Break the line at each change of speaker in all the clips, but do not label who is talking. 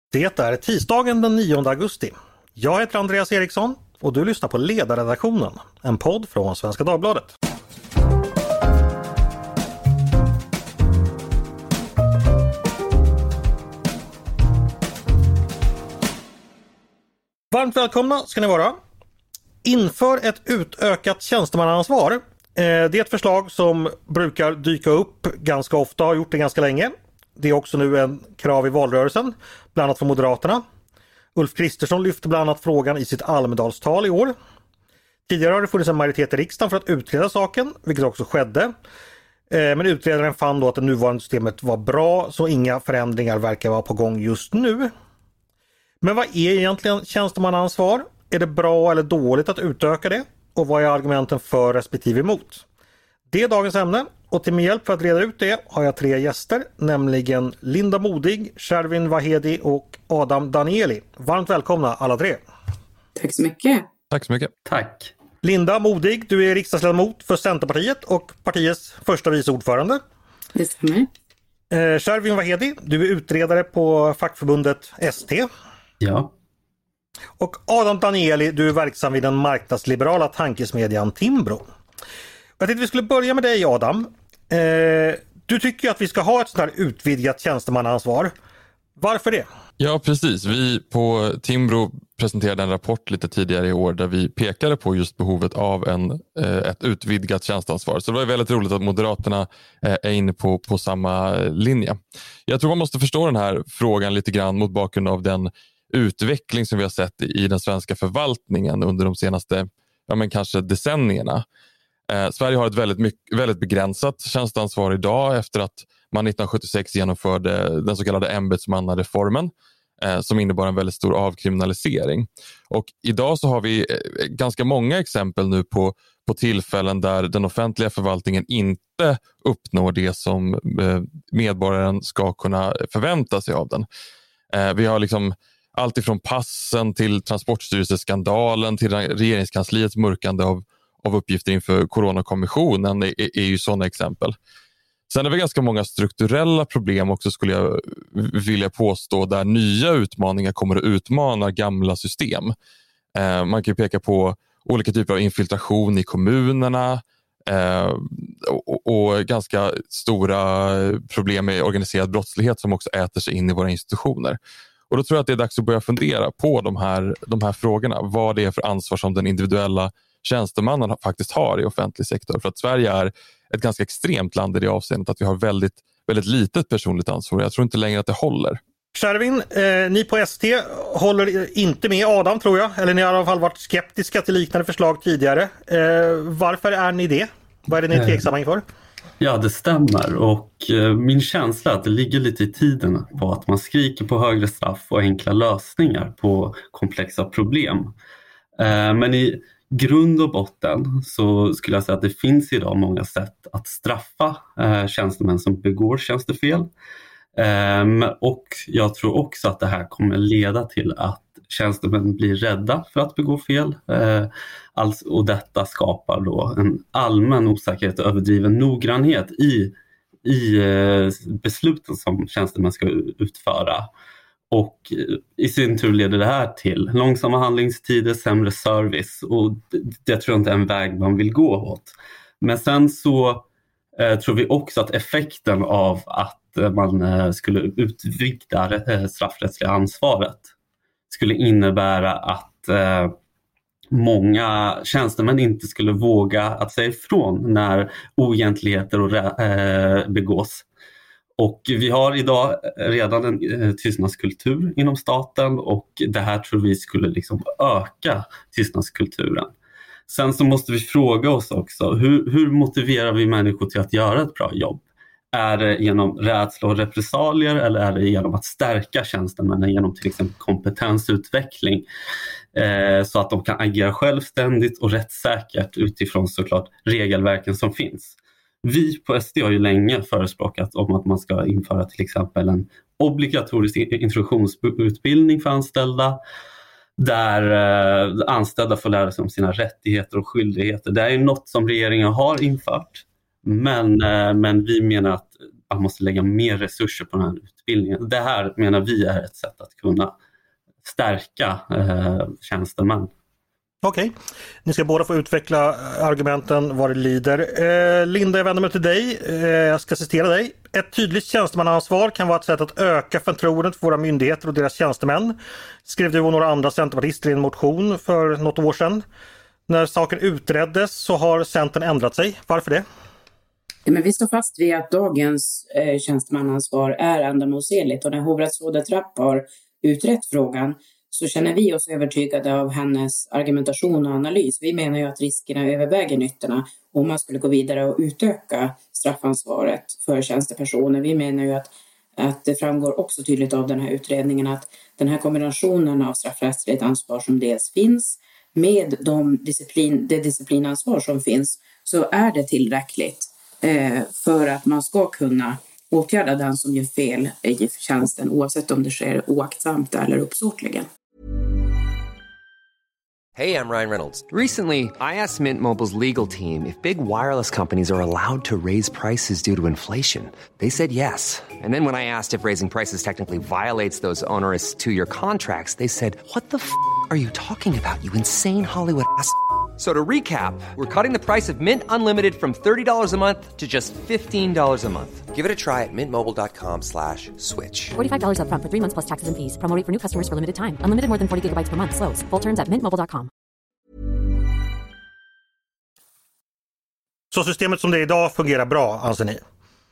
Det är tisdagen den 9 augusti. Jag heter Andreas Eriksson och du lyssnar på Ledarredaktionen, en podd från Svenska Dagbladet. Varmt välkomna ska ni vara. Inför ett utökat tjänstemannaansvar. Det är ett förslag som brukar dyka upp ganska ofta, har gjort det ganska länge. Det är också nu en krav i valrörelsen, bland annat från Moderaterna. Ulf Kristersson lyfte bland annat frågan i sitt Almedalstal i år. Tidigare har det funnits en majoritet i riksdagen för att utreda saken, vilket också skedde. Men utredaren fann då att det nuvarande systemet var bra, så inga förändringar verkar vara på gång just nu. Men vad är egentligen tjänstemannaansvar? Är det bra eller dåligt att utöka det? Och vad är argumenten för respektive emot? Det är dagens ämne och till min hjälp för att reda ut det har jag 3 gäster, nämligen Linda Modig, Shervin Vahedi och Adam Danieli. Varmt välkomna alla 3.
Tack så mycket.
Tack så mycket.
Tack.
Linda Modig, du är riksdagsledamot för Centerpartiet och partiets första vice ordförande.
Det stämmer.
Shervin Vahedi, du är utredare på fackförbundet ST.
Ja.
Och Adam Danieli, du är verksam vid den marknadsliberala tankesmedjan Timbro. Jag tänkte vi skulle börja med dig, Adam. Du tycker att vi ska ha ett sådant här utvidgat tjänstemannaansvar. Varför det?
Ja, precis. Vi på Timbro presenterade en rapport lite tidigare i år där vi pekade på just behovet av ett utvidgat tjänsteansvar. Så det var väldigt roligt att Moderaterna är inne på samma linje. Jag tror man måste förstå den här frågan lite grann mot bakgrund av den utveckling som vi har sett i den svenska förvaltningen under de senaste, kanske decennierna. Sverige har ett väldigt begränsat tjänsteansvar idag efter att man 1976 genomförde den så kallade ämbetsmannareformen som innebar en väldigt stor avkriminalisering. Och idag så har vi ganska många exempel nu på tillfällen där den offentliga förvaltningen inte uppnår det som medborgaren ska kunna förvänta sig av den. Vi har allt ifrån passen till Transportstyrelseskandalen till regeringskansliets mörkande av uppgifter inför coronakommissionen är ju sådana exempel. Sen är det ganska många strukturella problem också, skulle jag vilja påstå, där nya utmaningar kommer att utmana gamla system. Man kan ju peka på olika typer av infiltration i kommunerna och ganska stora problem med organiserad brottslighet som också äter sig in i våra institutioner. Och då tror jag att det är dags att börja fundera på de här frågorna. Vad det är för ansvar som den individuella tjänstemannen faktiskt har i offentlig sektor. För att Sverige är ett ganska extremt land i det avseendet att vi har väldigt, väldigt litet personligt ansvar. Jag tror inte längre att det håller.
Shervin, ni på ST håller inte med Adam, tror jag. Eller ni har i alla fall varit skeptiska till liknande förslag tidigare. Varför är ni det? Vad är det ni är tveksamma inför?
Ja, det stämmer, och min känsla är att det ligger lite i tiden på att man skriker på högre straff och enkla lösningar på komplexa problem. Men i grund och botten så skulle jag säga att det finns idag många sätt att straffa tjänstemän som begår tjänstefel. Och jag tror också att det här kommer leda till att tjänstemän blir rädda för att begå fel. Och detta skapar då en allmän osäkerhet och överdriven noggrannhet i besluten som tjänstemän ska utföra. Och i sin tur leder det här till långsamma handlingstider, sämre service, och det tror jag inte är en väg man vill gå åt. Men sen så tror vi också att effekten av att man skulle utvidga det straffrättsliga ansvaret skulle innebära att många tjänstemän inte skulle våga att säga ifrån när oegentligheter begås. Och vi har idag redan en tystnadskultur inom staten, och det här tror vi skulle öka tystnadskulturen. Sen så måste vi fråga oss också, hur motiverar vi människor till att göra ett bra jobb? Är det genom rädsla och repressalier, eller är det genom att stärka tjänstemännen genom till exempel kompetensutveckling så att de kan agera självständigt och rättssäkert utifrån såklart regelverken som finns? Vi på SD har ju länge förespråkat om att man ska införa till exempel en obligatorisk introduktionsutbildning för anställda, där anställda får lära sig om sina rättigheter och skyldigheter. Det är något som regeringen har infört, men vi menar att man måste lägga mer resurser på den här utbildningen. Det här menar vi är ett sätt att kunna stärka tjänstemän.
Okej, ni ska båda få utveckla argumenten vad det lider. Linda, jag vänder mig till dig. Jag ska citera dig. Ett tydligt tjänstemannaansvar kan vara ett sätt att öka förtroendet för våra myndigheter och deras tjänstemän. Skrev du och några andra centerpartister i en motion för något år sedan. När saken utreddes så har Centern ändrat sig. Varför det?
Ja, men vi står fast vid att dagens tjänstemannaansvar är ändamålsenligt, och när hovrättsrådet Rapp har utrett frågan så känner vi oss övertygade av hennes argumentation och analys. Vi menar ju att riskerna överväger nyttorna om man skulle gå vidare och utöka straffansvaret för tjänstepersoner. Vi menar ju att det framgår också tydligt av den här utredningen att den här kombinationen av straffrättsligt ansvar som dels finns med det disciplinansvar som finns, så är det tillräckligt för att man ska kunna åtgärda den som gör fel i tjänsten, oavsett om det sker oaktsamt eller uppsåtligen.
Hey, I'm Ryan Reynolds. Recently, I asked Mint Mobile's legal team if big wireless companies are allowed to raise prices due to inflation. They said yes. And then when I asked if raising prices technically violates those onerous 2-year contracts, they said, "What the f*** are you talking about, you insane Hollywood ass?" So to recap, we're cutting the price of Mint Unlimited from $30 a month to just $15 a month. Give it a try at mintmobile.com/switch.
$45 up front for 3 months plus taxes and fees. Promo rate for new customers for limited time. Unlimited more than 40 gigabytes per month. Slows full terms at mintmobile.com.
Så systemet som det är idag fungerar bra, anser ni?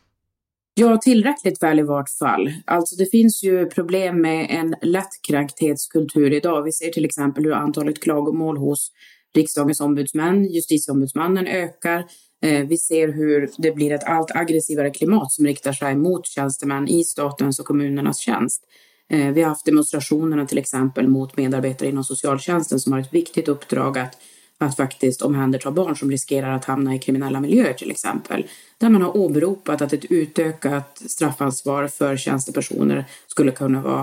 Ja, tillräckligt väl i vart fall. Alltså det finns ju problem med en lättkränkthetskultur idag. Vi ser till exempel hur antalet klagomål hos riksdagens ombudsmän, justitieombudsmannen ökar. Vi ser hur det blir ett allt aggressivare klimat som riktar sig mot tjänstemän i statens och kommunernas tjänst. Vi har haft demonstrationerna till exempel mot medarbetare inom socialtjänsten som har ett viktigt uppdrag att faktiskt omhänderta barn som riskerar att hamna i kriminella miljöer till exempel. Där man har åberopat att ett utökat straffansvar för tjänstepersoner skulle kunna vara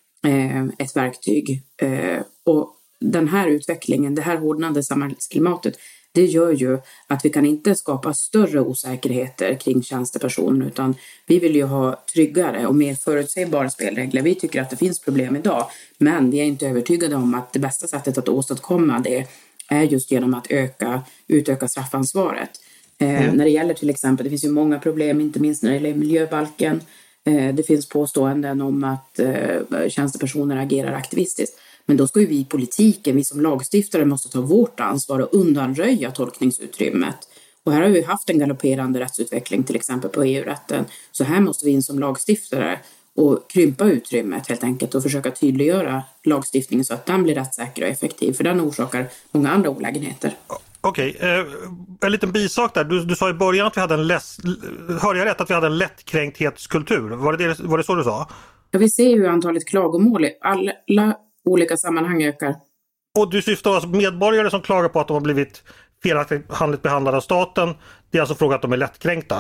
ett verktyg. Och den här utvecklingen, det här hårdnande samhällsklimatet, det gör ju att vi kan inte skapa större osäkerheter kring tjänstepersoner, utan vi vill ju ha tryggare och mer förutsägbara spelregler. Vi tycker att det finns problem idag, men vi är inte övertygade om att det bästa sättet att åstadkomma det är just genom att utöka straffansvaret. När det gäller till exempel, det finns ju många problem, inte minst när det gäller miljöbalken. Det finns påståenden om att tjänstepersoner agerar aktivistiskt. Men då ska ju vi i politiken, vi som lagstiftare, måste ta vårt ansvar och undanröja tolkningsutrymmet. Och här har vi haft en galopperande rättsutveckling till exempel på EU-rätten. Så här måste vi in som lagstiftare och krympa utrymmet helt enkelt och försöka tydliggöra lagstiftningen så att den blir rättssäker och effektiv. För den orsakar många andra olägenheter.
Okej, en liten bisak där. Du sa i början att vi hade hörde jag rätt att vi hade en lättkränkthetskultur? Var det så du sa?
Ja, vi ser hur antalet klagomål i alla olika sammanhang ökar.
Och du syftar alltså på medborgare som klagar på att de har blivit felaktigt behandlade av staten. Det är alltså frågan att de är lättkränkta.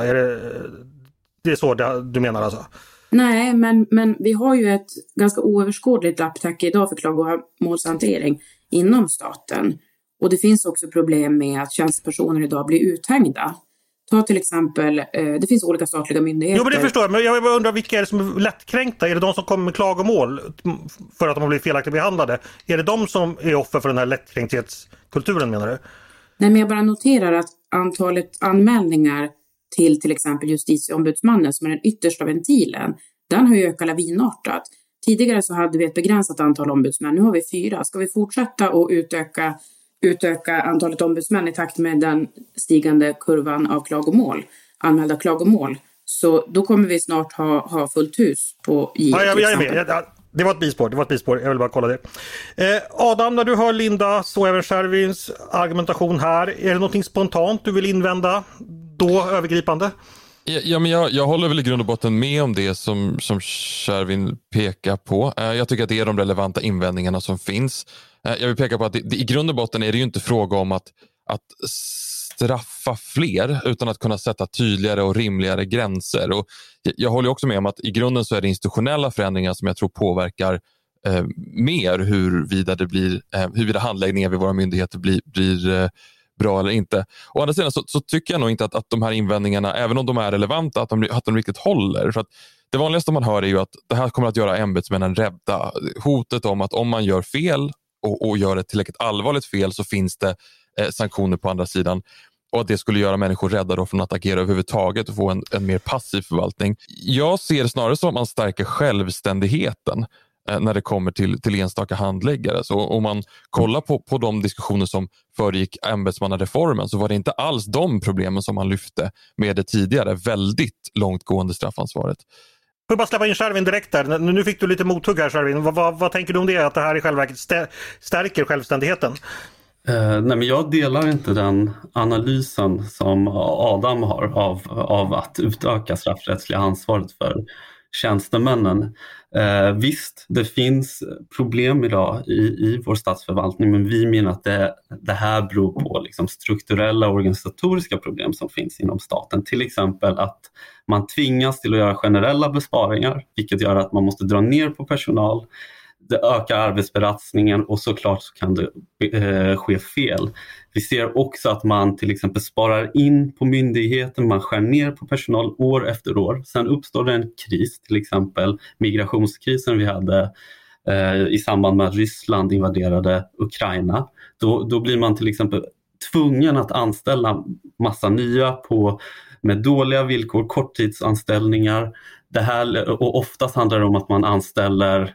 Det är så du menar alltså?
Nej, men vi har ju ett ganska oöverskådligt lapptäcke idag för klagomålshantering inom staten. Och det finns också problem med att tjänstepersoner idag blir uthängda. Ta till exempel, det finns olika statliga myndigheter.
Jo, men det förstår jag. Men jag undrar vilka är det som är lättkränkta? Är det de som kommer med klagomål för att de har blivit felaktigt behandlade? Är det de som är offer för den här lättkränkthetskulturen, menar du?
Nej, men jag bara noterar att antalet anmälningar till exempel justitieombudsmannen, som är den yttersta ventilen, den har ju ökat lavinartat. Tidigare så hade vi ett begränsat antal ombudsmän, nu har vi 4. Ska vi fortsätta och utöka antalet ombudsmän i takt med den stigande kurvan av anmälda klagomål, så då kommer vi snart ha fullt hus på JO.
Ja, jag är med. Det var ett bispår. Jag vill bara kolla det. Adam, när du hör Linda så även Shervins argumentation här, är det någonting spontant du vill invända då övergripande?
Ja, men jag håller väl i grund och botten med om det som Shervin pekar på. Jag tycker att det är de relevanta invändningarna som finns. Jag vill peka på att i grund och botten är det ju inte fråga om att straffa fler utan att kunna sätta tydligare och rimligare gränser. Och jag håller också med om att i grunden så är det institutionella förändringar som jag tror påverkar mer huruvida handläggningen vid våra myndigheter blir bra eller inte. Å andra sidan så tycker jag nog inte att de här invändningarna, även om de är relevanta, att de riktigt håller. För att det vanligaste man hör är ju att det här kommer att göra ämbetsmännen rädda. Hotet om att om man gör fel och gör ett tillräckligt allvarligt fel så finns det sanktioner på andra sidan. Och att det skulle göra människor rädda då från att agera överhuvudtaget och få en mer passiv förvaltning. Jag ser det snarare som att man stärker självständigheten när det kommer till enstaka handläggare. Så om man kollar på de diskussioner som föregick ämbetsmannareformen så var det inte alls de problemen som man lyfte med det tidigare väldigt långtgående straffansvaret.
Får jag bara släppa in Shervin direkt där. Nu fick du lite mothugg här, Shervin. Vad tänker du om det? Att det här i själva verket stärker självständigheten?
Nej, men jag delar inte den analysen som Adam har av att utöka straffrättsliga ansvaret för tjänstemännen. Visst, det finns problem idag i vår statsförvaltning, men vi menar att det här beror på liksom strukturella och organisatoriska problem som finns inom staten. Till exempel att man tvingas till att göra generella besparingar, vilket gör att man måste dra ner på personal. Det ökar arbetsbelastningen och såklart så kan det ske fel. Vi ser också att man till exempel sparar in på myndigheten, man skär ner på personal år efter år. Sen uppstår det en kris, till exempel migrationskrisen vi hade i samband med att Ryssland invaderade Ukraina. Då blir man till exempel tvungen att anställa massa nya med dåliga villkor, korttidsanställningar. Och oftast handlar det om att man anställer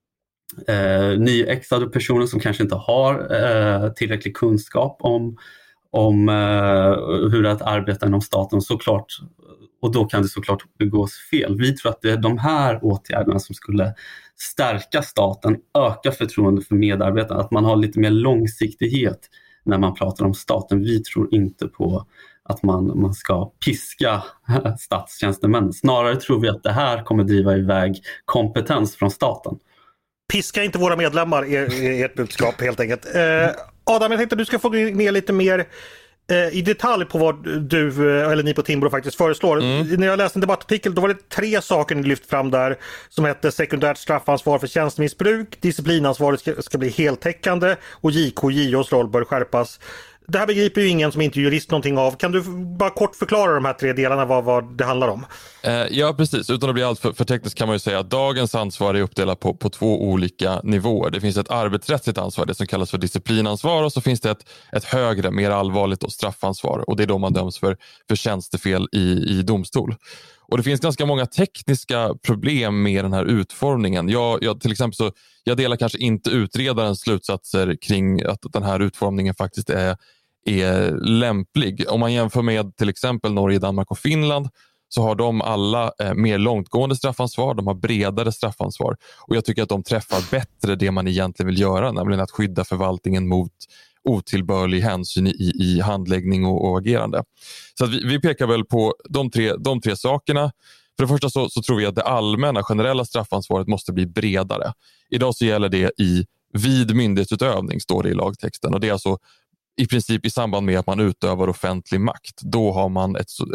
nyexade personer som kanske inte har tillräcklig kunskap om hur att arbeta inom staten såklart, och då kan det såklart begås fel. Vi tror att det är de här åtgärderna som skulle stärka staten, öka förtroende för medarbetarna, att man har lite mer långsiktighet när man pratar om staten. Vi tror inte på att man ska piska statstjänstemän. Snarare tror vi att det här kommer driva iväg kompetens från staten.
Piska inte våra medlemmar är ert budskap helt enkelt. Adam, jag tänkte att du ska få gå ner lite mer i detalj på vad du eller ni på Timbro faktiskt föreslår. När jag läste en debattartikel då var det 3 saker ni lyft fram där som hette sekundärt straffansvar för tjänstemissbruk, disciplinansvaret ska bli heltäckande och JK:s roll bör skärpas. Det här begriper ju ingen som inte är jurist någonting av. Kan du bara kort förklara de här 3 delarna vad det handlar om?
Ja, precis. Utan att bli allt för tekniskt kan man ju säga att dagens ansvar är uppdelat på 2 olika nivåer. Det finns ett arbetsrättsligt ansvar, det som kallas för disciplinansvar, och så finns det ett högre, mer allvarligt straffansvar. Och det är då man döms för tjänstefel i domstol. Och det finns ganska många tekniska problem med den här utformningen. Jag till exempel jag delar kanske inte utredarens slutsatser kring att den här utformningen faktiskt är lämplig. Om man jämför med till exempel Norge, Danmark och Finland så har de alla mer långtgående straffansvar, de har bredare straffansvar. Och jag tycker att de träffar bättre det man egentligen vill göra, nämligen att skydda förvaltningen mot otillbörlig hänsyn i handläggning och agerande. Så att vi pekar väl på de tre sakerna. För det första så tror vi att det allmänna generella straffansvaret måste bli bredare. Idag så gäller det vid myndighetsutövning, står det i lagtexten. Och det är alltså i princip i samband med att man utövar offentlig makt. Då har man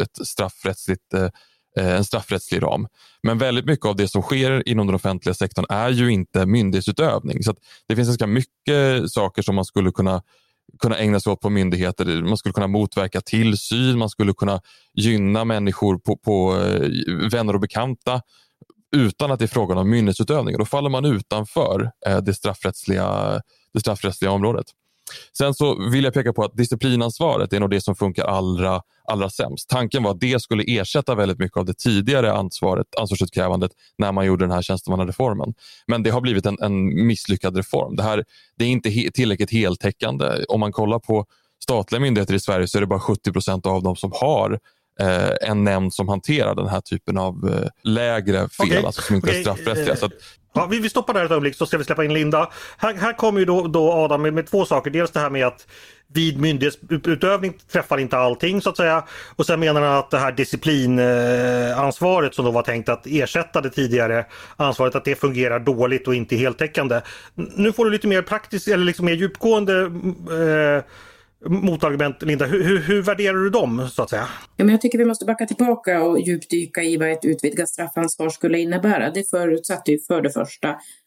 en straffrättslig ram. Men väldigt mycket av det som sker inom den offentliga sektorn är ju inte myndighetsutövning. Så att det finns ganska mycket saker som man skulle kunna ägna sig åt på myndigheter. Man skulle kunna motverka tillsyn, man skulle kunna gynna människor på vänner och bekanta utan att det är frågan om myndighetsutövning. Då faller man utanför det straffrättsliga området. Sen så vill jag peka på att disciplinansvaret är nog det som funkar allra sämst. Tanken var att det skulle ersätta väldigt mycket av det tidigare ansvarsutkrävandet när man gjorde den här tjänstemannareformen. Men det har blivit en misslyckad reform. Det är inte tillräckligt heltäckande. Om man kollar på statliga myndigheter i Sverige så är det bara 70% av dem som har en nämnd som hanterar den här typen av lägre fel, alltså som inte är straffrättsliga. Så att,
ja, vi stoppar där ett ögonblick så ska vi släppa in Linda. Här kommer ju då Adam med 2 saker. Dels det här med att vid myndighetsutövning träffar inte allting så att säga. Och sen menar han att det här disciplinansvaret som då var tänkt att ersätta det tidigare ansvaret, att det fungerar dåligt och inte heltäckande. Nu får du lite mer praktiskt eller liksom mer djupgående motargument, Linda. Hur värderar du dem så att säga?
Ja, men jag tycker vi måste backa tillbaka och djupdyka i vad ett utvidgat straffansvar skulle innebära. Det förutsätter ju för det första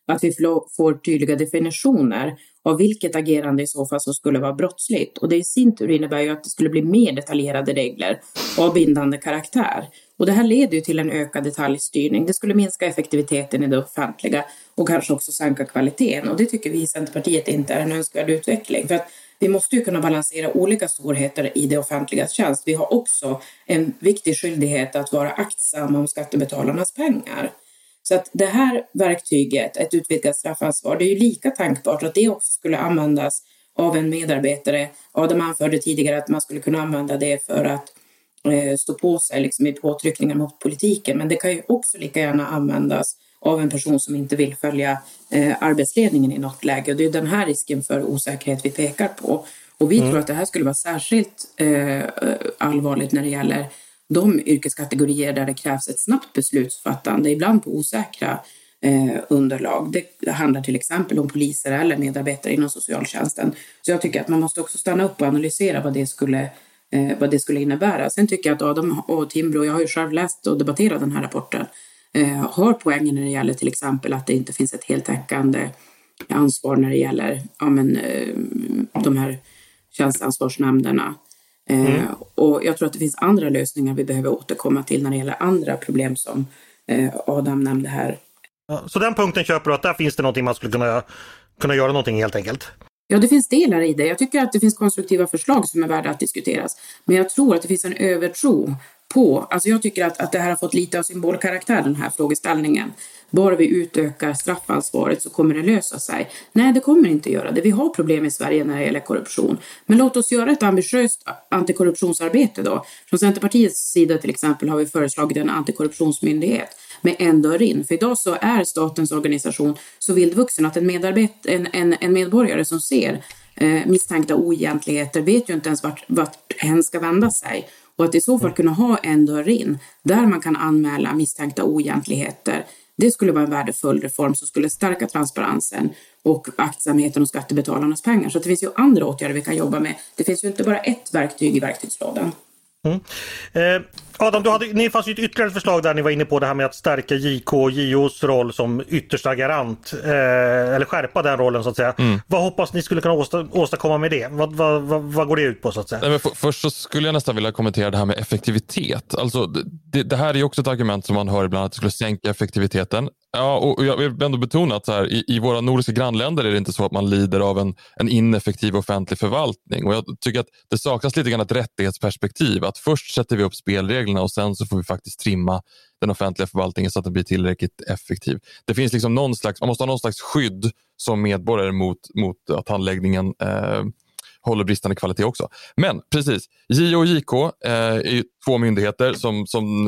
att vi får tydliga definitioner av vilket agerande i så fall som skulle vara brottsligt. Och det i sin tur innebär ju att det skulle bli mer detaljerade regler av bindande karaktär. Och det här leder ju till en ökad detaljstyrning. Det skulle minska effektiviteten i det offentliga och kanske också sänka kvaliteten. Och det tycker vi i Centerpartiet inte är en önskvärd utveckling. För att vi måste ju kunna balansera olika storheter i det offentligas tjänst. Vi har också en viktig skyldighet att vara aktsamma om skattebetalarnas pengar. Så att det här verktyget, ett utvidgat straffansvar, det är ju lika tänkbart att det också skulle användas av en medarbetare. Adam anförde tidigare att man skulle kunna använda det för att stå på sig liksom i påtryckningar mot politiken. Men det kan ju också lika gärna användas av en person som inte vill följa arbetsledningen i något läge. Och det är den här risken för osäkerhet vi pekar på. Och vi tror att det här skulle vara särskilt allvarligt när det gäller de yrkeskategorier där det krävs ett snabbt beslutsfattande, ibland på osäkra underlag. Det handlar till exempel om poliser eller medarbetare inom socialtjänsten. Så jag tycker att man måste också stanna upp och analysera vad det skulle innebära. Sen tycker jag att Adam och Timbro, jag har ju själv läst och debatterat den här rapporten, har poängen när det gäller till exempel att det inte finns ett heltäckande ansvar när det gäller de här tjänsteansvarsnämnderna. Och jag tror att det finns andra lösningar vi behöver återkomma till när det gäller andra problem som Adam nämnde här.
Så den punkten köper du att där finns det någonting man skulle kunna göra någonting helt enkelt?
Ja, det finns delar i det. Jag tycker att det finns konstruktiva förslag som är värda att diskuteras. Men jag tror att det finns en övertro på, alltså jag tycker att det här har fått lite av symbolkaraktär, den här frågeställningen. Bara vi utökar straffansvaret så kommer det lösa sig. Nej, det kommer inte göra det. Vi har problem i Sverige när det gäller korruption. Men låt oss göra ett ambitiöst antikorruptionsarbete då. Från Centerpartiets sida till exempel har vi föreslagit en antikorruptionsmyndighet med en dörr in. För idag så är statens organisation så vildvuxen att en medborgare som ser misstänkta oegentligheter vet ju inte ens vart hen ska vända sig. Och att i så fall kunna ha en dörr in där man kan anmäla misstänkta oegentligheter, det skulle vara en värdefull reform som skulle stärka transparensen och aktsamheten och skattebetalarnas pengar. Så det finns ju andra åtgärder vi kan jobba med. Det finns ju inte bara ett verktyg i verktygslådan.
Adam, ni fanns ju ett ytterligare förslag där ni var inne på det här med att stärka JK och JOs roll som yttersta garant, eller skärpa den rollen så att säga. Vad hoppas ni skulle kunna åstadkomma med det? Vad går det ut på så att säga?
Nej, men först så skulle jag nästan vilja kommentera det här med effektivitet. Alltså, det här är ju också ett argument som man hör ibland, att det skulle sänka effektiviteten. Ja, och jag vill ändå betona att så här, i våra nordiska grannländer är det inte så att man lider av en ineffektiv offentlig förvaltning. Och jag tycker att det saknas lite grann ett rättighetsperspektiv. Att först sätter vi upp spelreglerna och sen så får vi faktiskt trimma den offentliga förvaltningen så att den blir tillräckligt effektiv. Det finns liksom man måste ha någon slags skydd som medborgare mot att handläggningen håller bristande kvalitet också. Men precis, JO och JK är ju två myndigheter som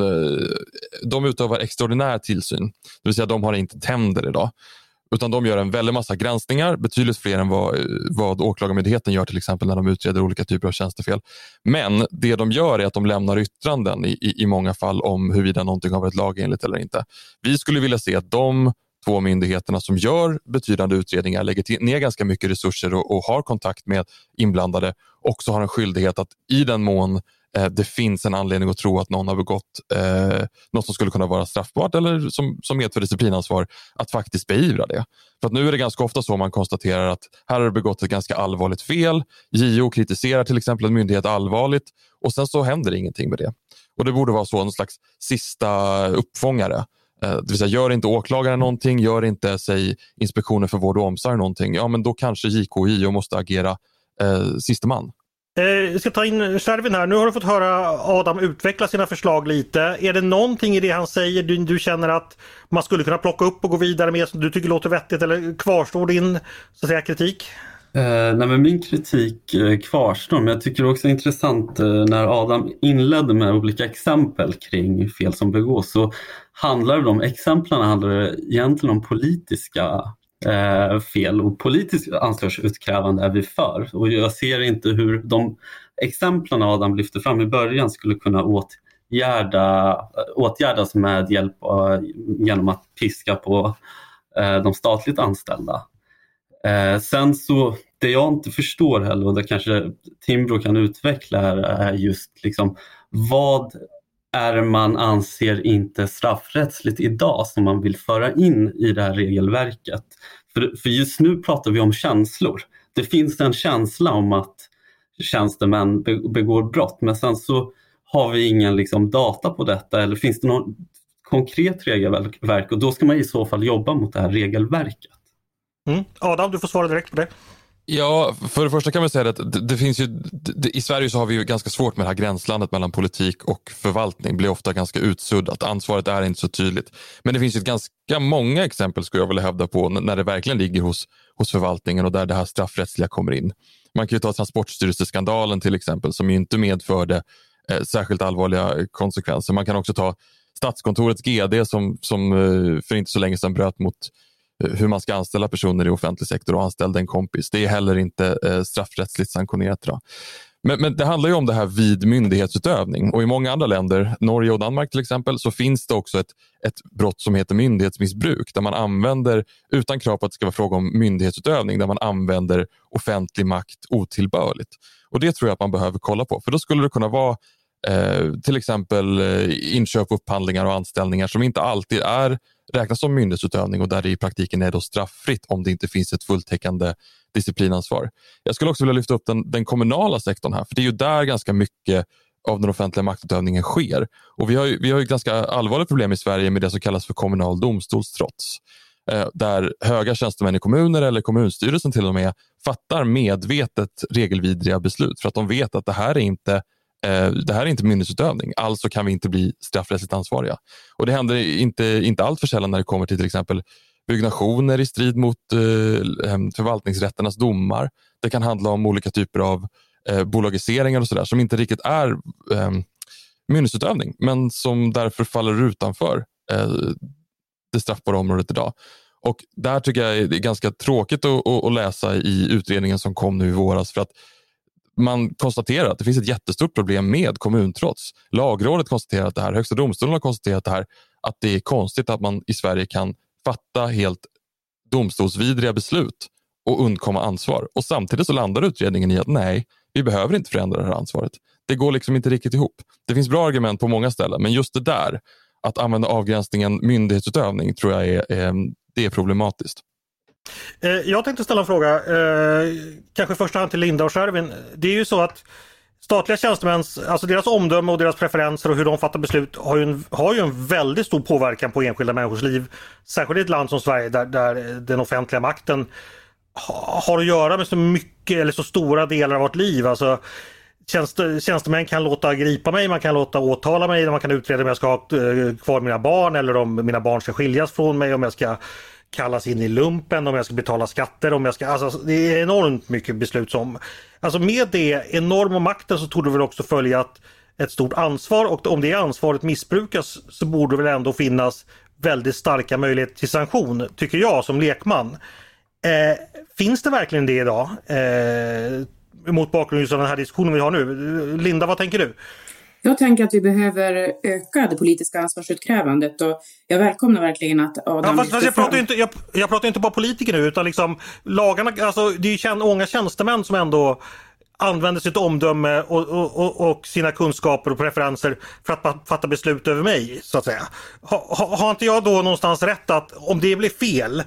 de utövar extraordinär tillsyn. Det vill säga de har inte tänder idag. Utan de gör en väldigt massa granskningar, betydligt fler än vad åklagarmyndigheten gör till exempel när de utreder olika typer av tjänstefel. Men det de gör är att de lämnar yttranden i många fall om huruvida någonting har varit lagenligt eller inte. Vi skulle vilja se att de två myndigheterna som gör betydande utredningar, lägger ner ganska mycket resurser och har kontakt med inblandade, också har en skyldighet att i den mån det finns en anledning att tro att någon har begått något som skulle kunna vara straffbart eller som medför disciplinansvar, att faktiskt beivra det. För att nu är det ganska ofta så man konstaterar att här har det begått ett ganska allvarligt fel. JO kritiserar till exempel en myndighet allvarligt och sen så händer ingenting med det. Och det borde vara så en slags sista uppfångare. Det vill säga, gör inte åklagaren någonting, gör inte inspektionen för vård och omsorg någonting, ja men då kanske JK och JO måste agera sista man.
Jag ska ta in Shervin här. Nu har du fått höra Adam utveckla sina förslag lite. Är det någonting i det han säger du känner att man skulle kunna plocka upp och gå vidare med som du tycker låter vettigt, eller kvarstår din så att säga kritik?
Nej, men min kritik kvarstår, men jag tycker också det är intressant när Adam inledde med olika exempel kring fel som begås, så handlar de exemplen egentligen om politiska fel, och politiskt ansvarsutkrävande är vi för. Och jag ser inte hur de exemplen Adam lyfte fram i början skulle kunna åtgärdas med hjälp genom att piska på de statligt anställda. Sen så, det jag inte förstår heller, och det kanske Timbro kan utveckla här, är just liksom vad man anser inte straffrättsligt idag som man vill föra in i det här regelverket. För just nu pratar vi om känslor. Det finns en känsla om att tjänstemän begår brott, men sen så har vi ingen liksom data på detta, eller finns det något konkret regelverk, och då ska man i så fall jobba mot det här regelverket.
Adam, du får svara direkt på det.
Ja, för det första kan man säga att det finns ju, i Sverige så har vi ju ganska svårt med det här gränslandet mellan politik och förvaltning. Det blir ofta ganska utsuddat. Ansvaret är inte så tydligt. Men det finns ju ganska många exempel, skulle jag vilja hävda på, när det verkligen ligger hos förvaltningen och där det här straffrättsliga kommer in. Man kan ju ta Transportstyrelseskandalen till exempel, som ju inte medförde särskilt allvarliga konsekvenser. Man kan också ta Statskontorets GD som för inte så länge sedan bröt mot hur man ska anställa personer i offentlig sektor och anställde en kompis. Det är heller inte straffrättsligt sanktionerat idag. Men det handlar ju om det här vid myndighetsutövning, och i många andra länder, Norge och Danmark till exempel, så finns det också ett brott som heter myndighetsmissbruk, där man använder, utan krav på att det ska vara fråga om myndighetsutövning, där man använder offentlig makt otillbörligt. Och det tror jag att man behöver kolla på, för då skulle det kunna vara till exempel inköp, upphandlingar och anställningar som inte alltid räknas som myndighetsutövning, och där det i praktiken är då strafffritt om det inte finns ett fulltäckande disciplinansvar. Jag skulle också vilja lyfta upp den kommunala sektorn här, för det är ju där ganska mycket av den offentliga maktutövningen sker. Och vi har ju ganska allvarliga problem i Sverige med det som kallas för kommunal domstolstrots. Där höga tjänstemän i kommuner eller kommunstyrelsen till och med fattar medvetet regelvidriga beslut för att de vet att det här är inte myndighetsutövning, alltså kan vi inte bli straffrättsligt ansvariga. Och det händer inte allt för sällan när det kommer till exempel byggnationer i strid mot förvaltningsrätternas domar. Det kan handla om olika typer av bolagiseringar och sådär som inte riktigt är myndighetsutövning, men som därför faller utanför det straffbara området idag. Och där tycker jag det är ganska tråkigt att läsa i utredningen som kom nu i våras, för att man konstaterar att det finns ett jättestort problem med kommuntrots. Lagrådet konstaterar att det här, Högsta domstolen har konstaterat det här, att det är konstigt att man i Sverige kan fatta helt domstolsvidriga beslut och undkomma ansvar. Och samtidigt så landar utredningen i att nej, vi behöver inte förändra det här ansvaret. Det går liksom inte riktigt ihop. Det finns bra argument på många ställen, men just det där, att använda avgränsningen myndighetsutövning, tror jag det är problematiskt.
Jag tänkte ställa en fråga, kanske i första hand till Linda och Shervin. Det är ju så att statliga tjänstemäns, alltså deras omdöme och deras preferenser och hur de fattar beslut har ju en väldigt stor påverkan på enskilda människors liv. Särskilt i ett land som Sverige där den offentliga makten har att göra med så mycket eller så stora delar av vårt liv. Alltså tjänstemän kan låta gripa mig, man kan låta åtala mig, man kan utreda om jag ska ha kvar mina barn eller om mina barn ska skiljas från mig, om jag ska kallas in i lumpen, om jag ska betala skatter, alltså det är enormt mycket beslut som, alltså med det enorma makten så tog det väl också följa ett stort ansvar, och om det ansvaret missbrukas så borde det väl ändå finnas väldigt starka möjligheter till sanktion, tycker jag som lekman. Finns det verkligen det idag? Mot bakgrund av den här diskussionen vi har nu. Linda, vad tänker du?
Jag tänker att vi behöver öka det politiska ansvarsutkrävandet, och jag välkomnar verkligen att Adam...
Ja, fast jag pratar inte bara politiker nu, utan liksom lagarna, alltså det är ju många tjänstemän som ändå använder sitt omdöme och sina kunskaper och preferenser för att fatta beslut över mig, så att säga. Har inte jag då någonstans rätt att om det blir fel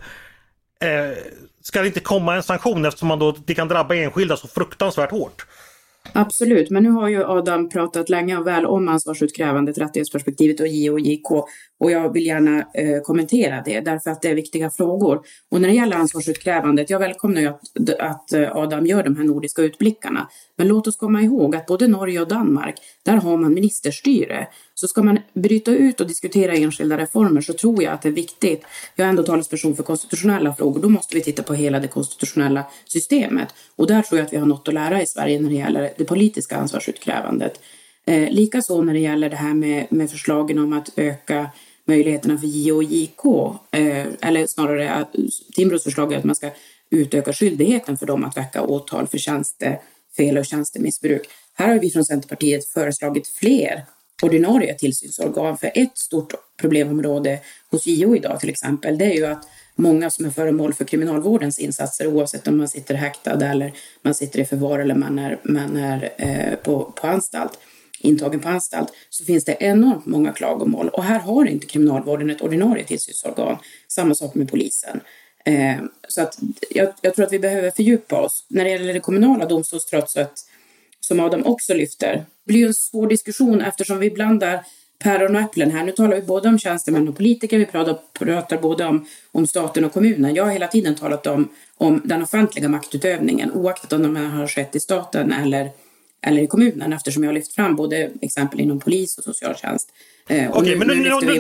ska det inte komma en sanktion, eftersom det kan drabba enskilda så fruktansvärt hårt?
Absolut, men nu har ju Adam pratat länge och väl om ansvarsutkrävandet, rättighetsperspektivet och JO och JK, och jag vill gärna kommentera det därför att det är viktiga frågor. Och när det gäller ansvarsutkrävandet, jag välkomnar ju att Adam gör de här nordiska utblickarna, men låt oss komma ihåg att både Norge och Danmark, där har man ministerstyre. Så ska man bryta ut och diskutera enskilda reformer, så tror jag att det är viktigt. Jag är ändå talesperson för konstitutionella frågor. Då måste vi titta på hela det konstitutionella systemet. Och där tror jag att vi har något att lära i Sverige när det gäller det politiska ansvarsutkrävandet. Likaså när det gäller det här med förslagen om att öka möjligheterna för JO och JK. Eller snarare Timbros förslag är att man ska utöka skyldigheten för dem att väcka åtal för tjänstefel och tjänstemissbruk. Här har vi från Centerpartiet föreslagit fler ordinarie tillsynsorgan, för ett stort problemområde hos JO idag till exempel, det är ju att många som är föremål för kriminalvårdens insatser, oavsett om man sitter häktad eller man sitter i förvar eller man är på anstalt, intagen på anstalt, så finns det enormt många klagomål. Och här har inte kriminalvården ett ordinarie tillsynsorgan. Samma sak med polisen. Så att jag tror att vi behöver fördjupa oss. När det gäller det kommunala domstolstrotset, som Adam också lyfter, det blir ju en svår diskussion eftersom vi blandar päron och äpplen här. Nu talar vi både om tjänstemän och politiker, vi pratar både om staten och kommunen. Jag har hela tiden talat om den offentliga maktutövningen, oaktat om de har skett i staten eller i kommunen, eftersom jag har lyft fram både exempel inom polis och socialtjänst.
Okej, men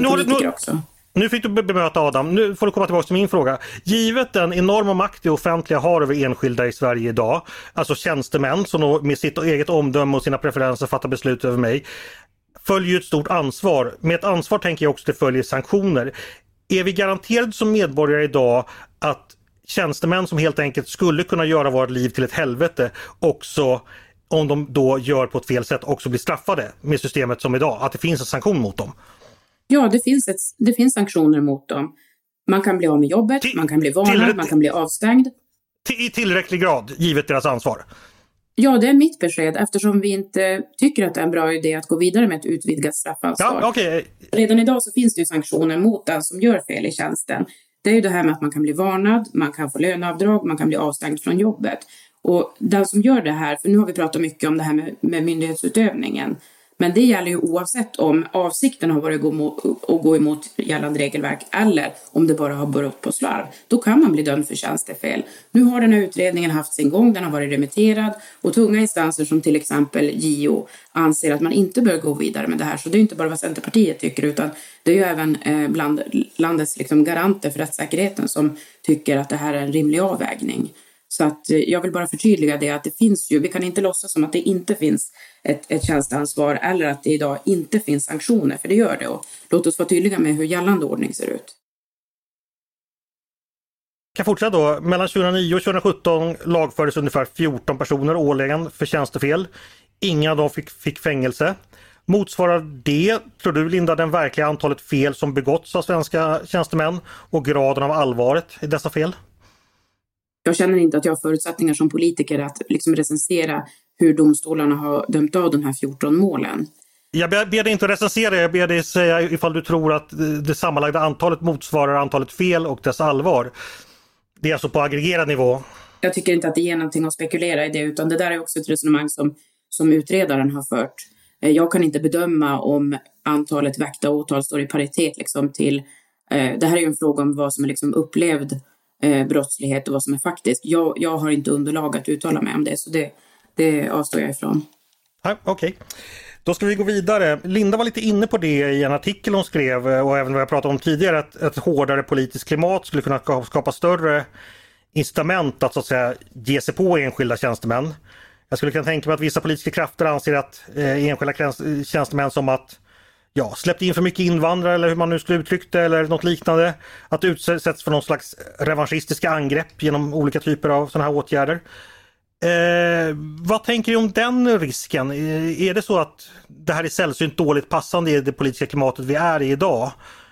nu fick du bemöta Adam. Nu får du komma tillbaka till min fråga. Givet den enorma makt det offentliga har över enskilda i Sverige idag, alltså tjänstemän som med sitt eget omdöme och sina preferenser fattar beslut över mig, följer ett stort ansvar. Med ett ansvar tänker jag också att det följer sanktioner. Är vi garanterade som medborgare idag att tjänstemän som helt enkelt skulle kunna göra vårt liv till ett helvete också, om de då gör på ett fel sätt, också blir straffade med systemet som idag? Att det finns en sanktion mot dem?
Ja, det finns sanktioner mot dem. Man kan bli av med jobbet, man kan bli varnad, man kan bli avstängd.
I tillräcklig grad, givet deras ansvar?
Ja, det är mitt besked, eftersom vi inte tycker att det är en bra idé att gå vidare med ett utvidgat straffansvar.
Ja, okay.
Redan idag så finns det ju sanktioner mot den som gör fel i tjänsten. Det är ju det här med att man kan bli varnad, man kan få löneavdrag, man kan bli avstängd från jobbet. Och den som gör det här, för nu har vi pratat mycket om det här med myndighetsutövningen, men det gäller ju oavsett om avsikten har varit att gå emot gällande regelverk eller om det bara har berott på slarv. Då kan man bli dömd för tjänstefel. Nu har den här utredningen haft sin gång, den har varit remitterad och tunga instanser som till exempel JO anser att man inte bör gå vidare med det här. Så det är inte bara vad Centerpartiet tycker, utan det är ju även bland landets garanter för rättssäkerheten som tycker att det här är en rimlig avvägning. Så att jag vill bara förtydliga det, att det finns ju, vi kan inte låtsas som att det inte finns ett tjänsteansvar eller att det idag inte finns sanktioner, för det gör det. Och låt oss vara tydliga med hur gällande ordning ser ut.
Kan fortsätta då. Mellan 2009 och 2017 lagfördes ungefär 14 personer årligen för tjänstefel. Inga av dem fick fängelse. Motsvarar det, tror du Linda, den verkliga antalet fel som begåtts av svenska tjänstemän och graden av allvaret i dessa fel?
Jag känner inte att jag har förutsättningar som politiker att recensera hur domstolarna har dömt av de här 14 målen.
Jag ber dig inte recensera, jag ber dig säga ifall du tror att det sammanlagda antalet motsvarar antalet fel och dess allvar. Det är alltså på aggregerad nivå.
Jag tycker inte att det ger någonting att spekulera i det, utan det där är också ett resonemang som utredaren har fört. Jag kan inte bedöma om antalet väckta åtal står i paritet till... Det här är ju en fråga om vad som är upplevd brottslighet och vad som är faktiskt. Jag har inte underlag att uttala mig om det, så det avstår jag ifrån.
Okej. Då ska vi gå vidare. Linda var lite inne på det i en artikel hon skrev, och även vad jag pratade om tidigare, att ett hårdare politiskt klimat skulle kunna skapa större incitament att så att säga ge sig på enskilda tjänstemän. Jag skulle kunna tänka mig att vissa politiska krafter anser att enskilda tjänstemän som att släppt in för mycket invandrare, eller hur man nu skulle uttrycka det, eller något liknande, att utsätts för någon slags revanschistiska angrepp genom olika typer av sådana här åtgärder. Vad tänker du om den risken? Är det så att det här är sällsynt dåligt passande i det politiska klimatet vi är i idag?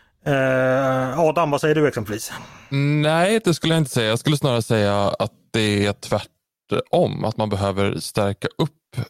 Adam, vad säger du exempelvis?
Nej, det skulle jag inte säga. Jag skulle snarare säga att det är tvärtom. Att man behöver stärka upp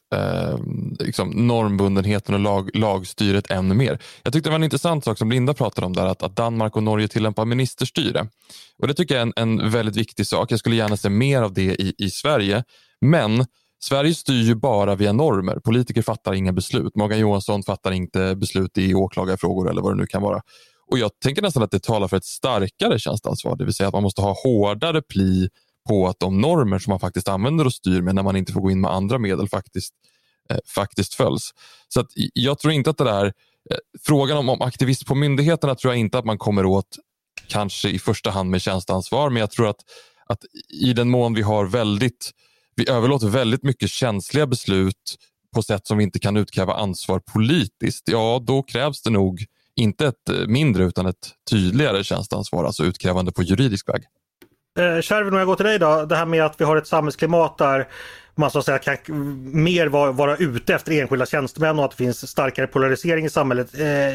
normbundenheten och lagstyret ännu mer. Jag tyckte det var en intressant sak som Linda pratade om där, att Danmark och Norge tillämpar ministerstyre. Och det tycker jag är en väldigt viktig sak. Jag skulle gärna se mer av det i Sverige. Men Sverige styr ju bara via normer. Politiker fattar inga beslut. Morgan Johansson fattar inte beslut i åklagarfrågor eller vad det nu kan vara. Och jag tänker nästan att det talar för ett starkare tjänsteansvar. Det vill säga att man måste ha hårdare pli på att de normer som man faktiskt använder och styr med när man inte får gå in med andra medel faktiskt följs. Så att jag tror inte att det där frågan om aktivism på myndigheterna tror jag inte att man kommer åt kanske i första hand med tjänsteansvar, men jag tror att i den mån vi överlåter väldigt mycket känsliga beslut på sätt som vi inte kan utkräva ansvar politiskt, då krävs det nog inte ett mindre utan ett tydligare tjänsteansvar, alltså utkrävande på juridisk väg.
Kärven, om jag går till dig då, det här med att vi har ett samhällsklimat där man så att säga kan mer vara ute efter enskilda tjänstemän och att det finns starkare polarisering i samhället.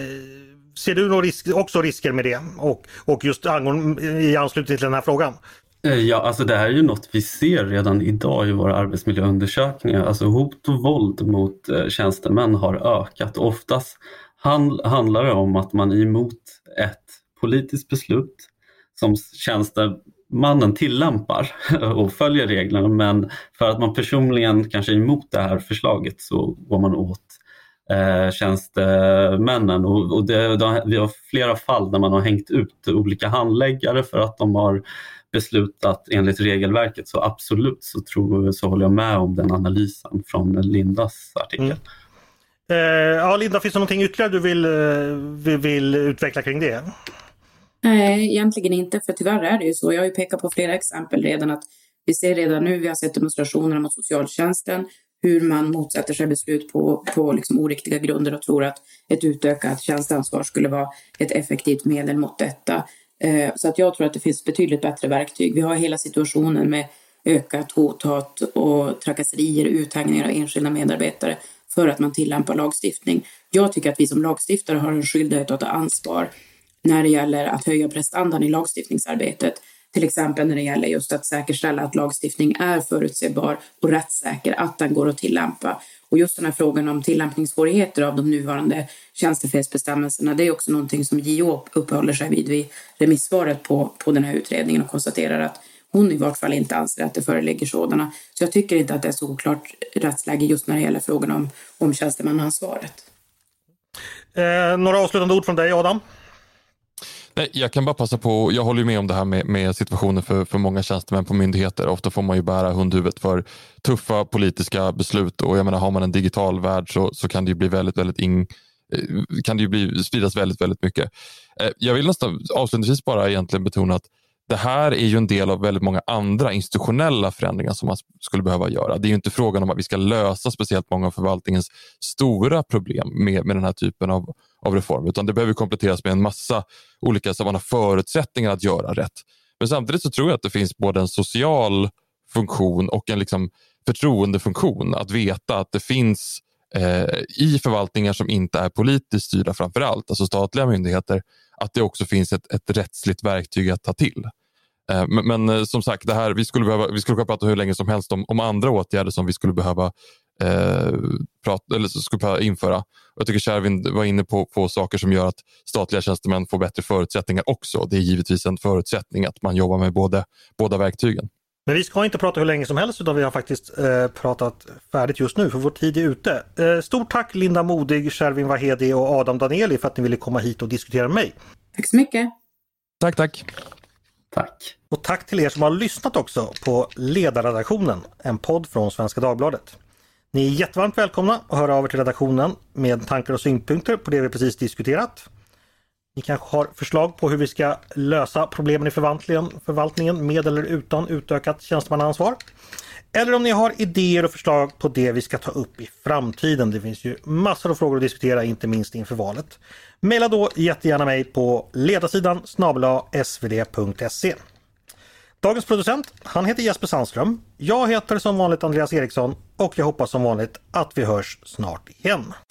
Ser du också risker med det och just i anslutning till den här frågan?
Ja, alltså det här är ju något vi ser redan idag i våra arbetsmiljöundersökningar. Alltså hot och våld mot tjänstemän har ökat. Oftast handlar det om att man är emot ett politiskt beslut som tjänstemannen tillämpar och följer reglerna, men för att man personligen kanske är emot det här förslaget så går man åt tjänstemännen. Och vi har flera fall där man har hängt ut olika handläggare för att de har beslutat enligt regelverket. Så absolut så håller jag med om den analysen från Lindas artikel.
Ja, Linda, finns det någonting ytterligare du vill utveckla kring det?
Nej, egentligen inte, för tyvärr är det ju så. Jag har ju pekat på flera exempel redan att vi ser redan nu, vi har sett demonstrationer mot socialtjänsten, hur man motsätter sig beslut på liksom oriktiga grunder och tror att ett utökat tjänsteansvar skulle vara ett effektivt medel mot detta. Så att jag tror att det finns betydligt bättre verktyg. Vi har hela situationen med ökat hat och trakasserier, uthängningar av enskilda medarbetare för att man tillämpar lagstiftning. Jag tycker att vi som lagstiftare har en skyldighet att ta ansvar när det gäller att höja prestandan i lagstiftningsarbetet. Till exempel när det gäller just att säkerställa att lagstiftning är förutsägbar och rättssäker, att den går att tillämpa. Och just den här frågan om tillämpningssvårigheter av de nuvarande tjänstefelsbestämmelserna, det är också någonting som JO uppehåller sig vid remissvaret på den här utredningen och konstaterar att hon i vart fall inte anser att det föreligger sådana. Så jag tycker inte att det är så klart rättsläge just när det gäller frågan om tjänstemannaansvaret.
Några avslutande ord från dig, Adam?
Nej, jag kan bara passa på, jag håller ju med om det här med situationen för många tjänstemän på myndigheter. Ofta får man ju bära hundhuvudet för tuffa politiska beslut, och jag menar, har man en digital värld så kan det ju bli spridas väldigt mycket. Jag vill nästan avslutningsvis bara egentligen betona att det här är ju en del av väldigt många andra institutionella förändringar som man skulle behöva göra. Det är ju inte frågan om att vi ska lösa speciellt många av förvaltningens stora problem med den här typen av reform, utan det behöver kompletteras med en massa olika sådana förutsättningar att göra rätt. Men samtidigt så tror jag att det finns både en social funktion och en liksom förtroendefunktion att veta att det finns i förvaltningar som inte är politiskt styrda framförallt, alltså statliga myndigheter, att det också finns ett rättsligt verktyg att ta till. Men som sagt, det här, vi skulle kunna prata hur länge som helst om andra åtgärder som vi skulle behöva införa. Jag tycker Kärvin var inne på saker som gör att statliga tjänstemän får bättre förutsättningar också. Det är givetvis en förutsättning att man jobbar med båda verktygen.
Men vi ska inte prata hur länge som helst, utan vi har faktiskt pratat färdigt just nu, för vår tid är ute. Stort tack Linda Modig, Kärvin Vahedi och Adam Danieli för att ni ville komma hit och diskutera med mig.
Tack så mycket.
Tack.
Tack.
Och tack till er som har lyssnat också på Ledarredaktionen, en podd från Svenska Dagbladet. Ni är jättevarmt välkomna att höra av er till redaktionen med tankar och synpunkter på det vi precis diskuterat. Ni kanske har förslag på hur vi ska lösa problemen i förvaltningen med eller utan utökat tjänstemannaansvar. Eller om ni har idéer och förslag på det vi ska ta upp i framtiden. Det finns ju massor av frågor att diskutera, inte minst inför valet. Maila då jättegärna mig på ledarsidan@svd.se. Dagens producent, han heter Jesper Sandström. Jag heter som vanligt Andreas Eriksson och jag hoppas som vanligt att vi hörs snart igen.